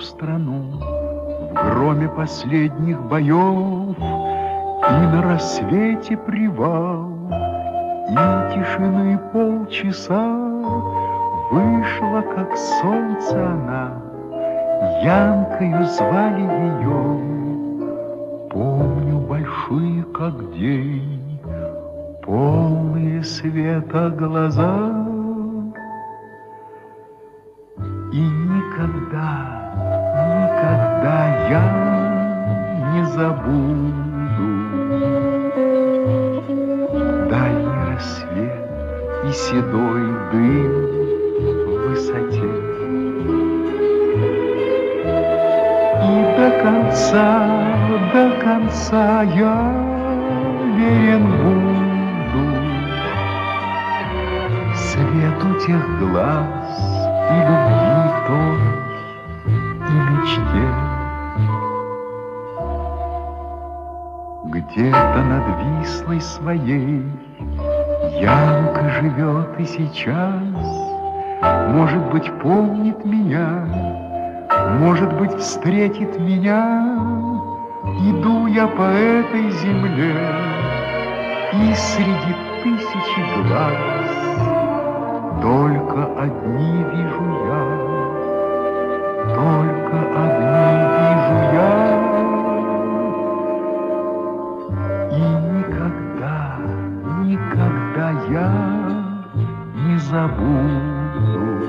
страну в громе последних боев, и на рассвете привал, и тишины полчаса. Вышла, как солнце она, Янкою звали ее. Помню большие, как день, полные света глаза. И никогда, никогда я не забуду дальний рассвет и седой дым в высоте. И до конца я верен буду свету тех глаз и любви той, и мечте. Где-то над Вислой своей Янка живет и сейчас. Может быть, помнит меня, может быть, встретит меня. Иду я по этой земле, и среди тысячи глаз только одни вижу я, только одни вижу я. И никогда, никогда я не забуду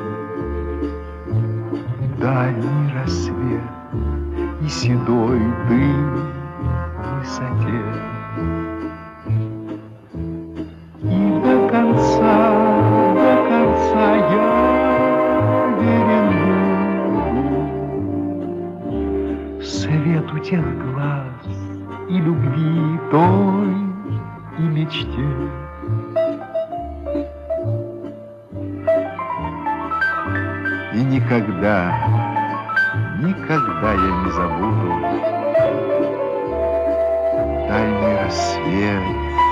дальний рассвет и седой дым в высоте. И до конца я верен буду свету тех глаз и любви той, и мечте. И никогда, никогда я не забуду дальний рассвет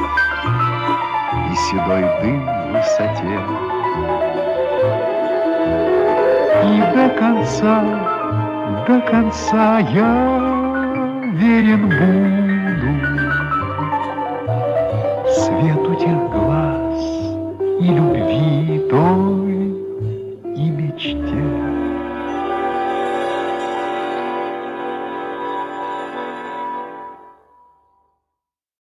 и седой дым в высоте. И до конца я верен буду